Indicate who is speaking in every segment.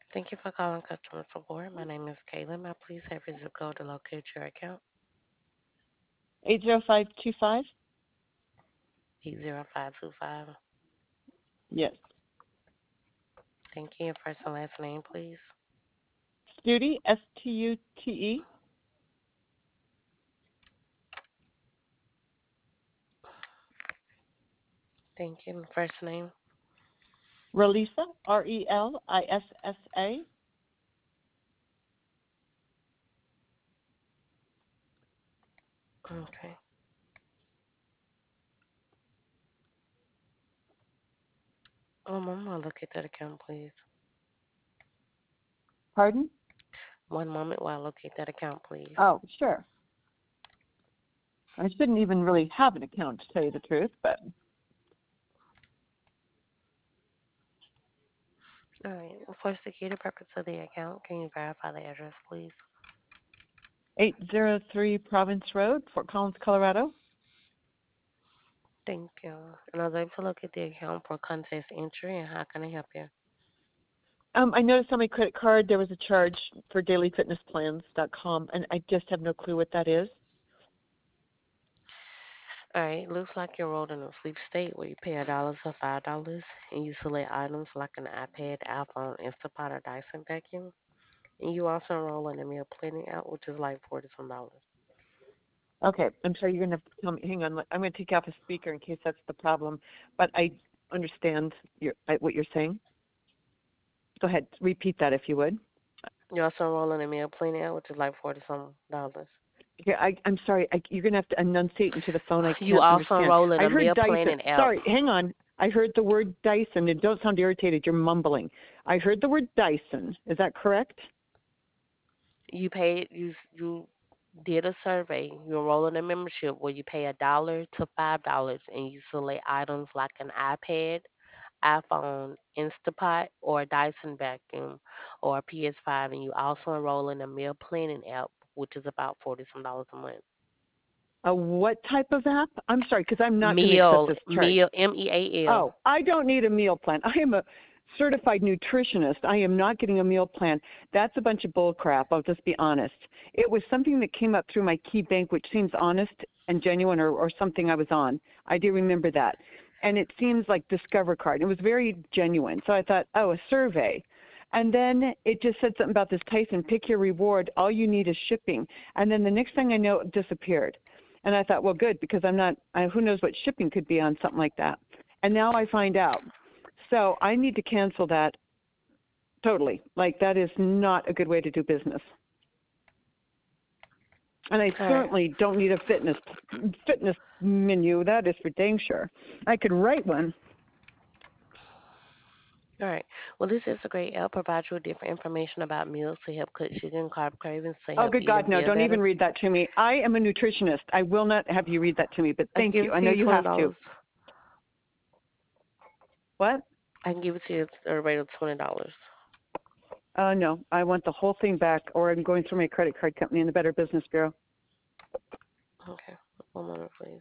Speaker 1: Thank you for calling customer support. My name is Kayla. May I please have your zip code to locate your account?
Speaker 2: 80525?
Speaker 1: 80525.
Speaker 2: Yes.
Speaker 1: Thank you. Your first and last name, please.
Speaker 2: Stute, Stute.
Speaker 1: Thank you. First name.
Speaker 2: Relisa, Relissa.
Speaker 1: Okay. I'm gonna look at that account, please.
Speaker 2: Pardon?
Speaker 1: One moment while I locate that account, please.
Speaker 2: Oh, sure. I shouldn't even really have an account, to tell you the truth, but
Speaker 1: All right. For security purpose of the account, can you verify the address, please?
Speaker 2: 803 Province Road, Fort Collins, Colorado.
Speaker 1: Thank you. And I was able to look at the account for contest entry, and how can I help you?
Speaker 2: I noticed on my credit card there was a charge for dailyfitnessplans.com, and I just have no clue what that is.
Speaker 1: All right. Looks like you're enrolled in a sleep state where you pay $1 to $5, and you select items like an iPad, iPhone, Instapot, or Dyson vacuum. And you also enroll in a meal planning app, which is like $40 some.
Speaker 2: Okay, I'm sorry, you're going to have to tell me. Hang on, I'm going to take you off a speaker in case that's the problem, but I understand what you're saying. Go ahead, repeat that if you would.
Speaker 1: You also enroll in a meal planning app, which is like $40 some.
Speaker 2: Here, I'm sorry. You're going to have to enunciate into the phone. I
Speaker 1: You
Speaker 2: can't
Speaker 1: also
Speaker 2: understand.
Speaker 1: enroll in
Speaker 2: I
Speaker 1: a
Speaker 2: heard
Speaker 1: meal
Speaker 2: Dyson.
Speaker 1: planning app.
Speaker 2: Sorry, hang on. I heard the word Dyson. And don't sound irritated. You're mumbling. I heard the word Dyson. Is that correct?
Speaker 1: You did a survey. You enroll in a membership where you pay $1 to $5, and you select items like an iPad, iPhone, Instapot, or a Dyson vacuum, or a PS5, and you also enroll in a meal planning app, which is about $40 some a month.
Speaker 2: A what type of app? I'm sorry, because I'm not going to accept
Speaker 1: Meal,
Speaker 2: this charge.
Speaker 1: meal, MEAL.
Speaker 2: Oh, I don't need a meal plan. I am a certified nutritionist. I am not getting a meal plan. That's a bunch of bull crap. I'll just be honest. It was something that came up through my key bank, which seems honest and genuine, or something I was on. I do remember that. And it seems like Discover Card. It was very genuine. So I thought, oh, a survey. And then it just said something about this Tyson, pick your reward. All you need is shipping. And then the next thing I know, it disappeared. And I thought, well, good, because I'm not, who knows what shipping could be on something like that. And now I find out. So I need to cancel that totally. Like, that is not a good way to do business. And I
Speaker 1: All right.
Speaker 2: certainly don't need a fitness menu. That is for dang sure. I could write one.
Speaker 1: All right. Well, this is a great app. Provides you with different information about meals to help cut sugar and carb cravings to
Speaker 2: Oh,
Speaker 1: help
Speaker 2: good
Speaker 1: eat and
Speaker 2: God, no,
Speaker 1: feel
Speaker 2: don't even
Speaker 1: better.
Speaker 2: read that to me. I am a nutritionist. I will not have you read that to me, but
Speaker 1: I can
Speaker 2: thank
Speaker 1: give
Speaker 2: you.
Speaker 1: it
Speaker 2: I
Speaker 1: to
Speaker 2: know
Speaker 1: you
Speaker 2: you have to.
Speaker 1: $20.
Speaker 2: What?
Speaker 1: I can give it to you at a rate of $20.
Speaker 2: No, I want the whole thing back, or I'm going through my credit card company in the Better Business Bureau.
Speaker 1: Okay. One moment, please.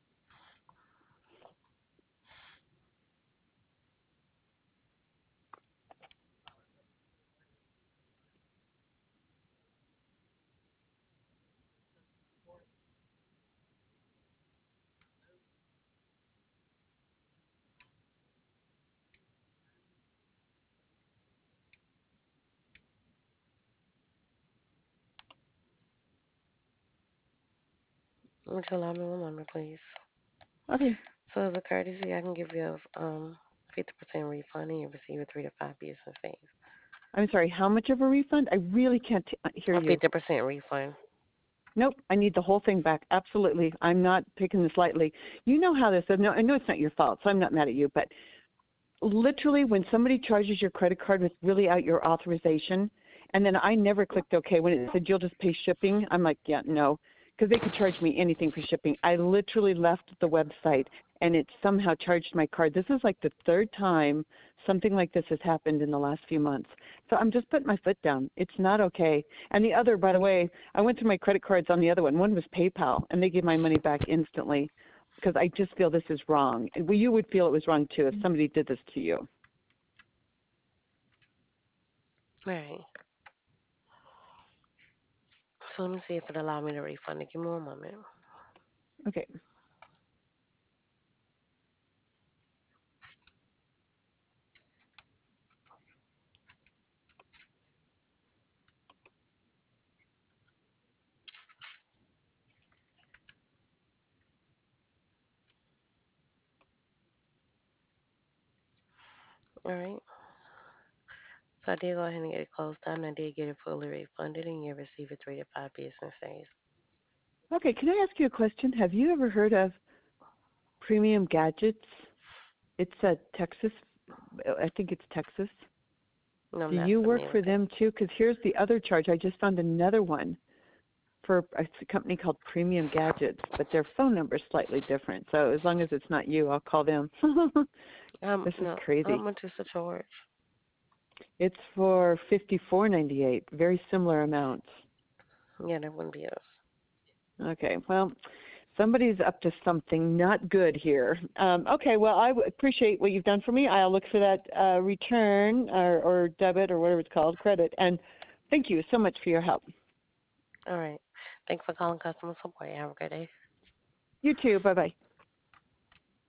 Speaker 1: Would you allow me one moment, please?
Speaker 2: Okay.
Speaker 1: So as a courtesy, I can give you a 50% refund and you receive a 3 to 5 business days.
Speaker 2: I'm sorry, how much of a refund? I really can't hear
Speaker 1: A
Speaker 2: you.
Speaker 1: 50% refund.
Speaker 2: Nope, I need the whole thing back. Absolutely. I'm not taking this lightly. You know how this is. No, I know it's not your fault, so I'm not mad at you, but literally when somebody charges your credit card with really out your authorization, and then I never clicked OK when it said you'll just pay shipping, I'm like, yeah, no, because they could charge me anything for shipping. I literally left the website and it somehow charged my card. This is like the third time something like this has happened in the last few months. So I'm just putting my foot down. It's not okay. And the other, by the way, I went through my credit cards on the other one. One was PayPal, and they gave my money back instantly because I just feel this is wrong. Well, you would feel it was wrong too if somebody did this to you.
Speaker 1: All right. So let me see if it allow me to refund it. Give me one moment.
Speaker 2: Okay.
Speaker 1: All right. So I did go ahead and get it closed down. I did get it fully refunded, and you receive it 3 to 5 business days.
Speaker 2: Okay. Can I ask you a question? Have you ever heard of Premium Gadgets? It's Texas. I think it's Texas.
Speaker 1: No, I'm
Speaker 2: Do
Speaker 1: not
Speaker 2: you work
Speaker 1: familiar with
Speaker 2: for
Speaker 1: it.
Speaker 2: them too? Because here's the other charge. I just found another one for a company called Premium Gadgets, but their phone number is slightly different. So as long as it's not you, I'll call them. This is
Speaker 1: No. How
Speaker 2: crazy.
Speaker 1: much is the charge?
Speaker 2: It's for $54.98. Very similar amounts.
Speaker 1: Yeah, that wouldn't be us.
Speaker 2: Okay. Well, somebody's up to something not good here. Okay. Well, appreciate what you've done for me. I'll look for that return or debit or whatever it's called, credit. And thank you so much for your help.
Speaker 1: All right. Thanks for calling customer support. Have a good day.
Speaker 2: You too. Bye bye.